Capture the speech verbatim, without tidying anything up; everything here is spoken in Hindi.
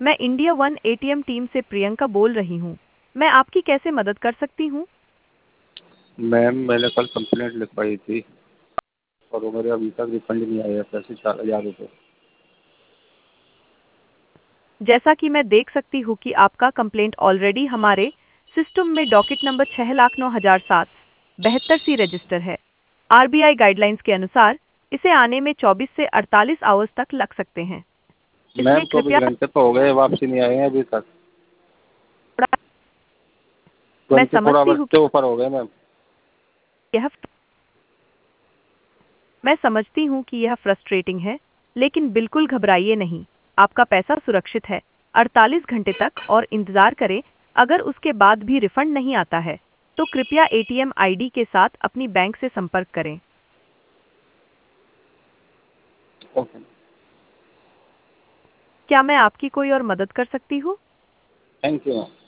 मैं इंडिया वन एटीएम टीम से प्रियंका बोल रही हूँ। मैं आपकी कैसे मदद कर सकती हूँ? मैम मैंने कल कंप्लेंट लिखवाई थी और वो मेरे अभी तक रिफंड नहीं आया पैसे चार हज़ार रुपये। जैसा कि मैं देख सकती हूँ कि आपका कंप्लेंट ऑलरेडी हमारे सिस्टम में डॉकेट नंबर छह लाख नौ हजार सात बहत्तर सी रजिस्टर है। आरबीआई गाइडलाइंस के अनुसार इसे आने में चौबीस से अड़तालीस आवर्स तक लग सकते हैं। मैम इसलिए चौबीस कृपया घंटे तो हो गए वापसी नहीं आए हैं अभी तक। थोड़ा मैं ट्वेंटी फोर समझती आवर्स हूँ से कि ऊपर हो गए मैम। यह मैं समझती हूँ कि यह फ्रस्ट्रेटिंग है, लेकिन बिल्कुल घबराइए नहीं। आपका पैसा सुरक्षित है। अड़तालीस घंटे तक और इंतजार करें। अगर उसके बाद भी रिफंड नहीं आता है, तो कृपया एटीएम आईडी के साथ अपनी बैंक से संपर्क करें। ओके। क्या मैं आपकी कोई और मदद कर सकती हूँ? Thank you ma'am.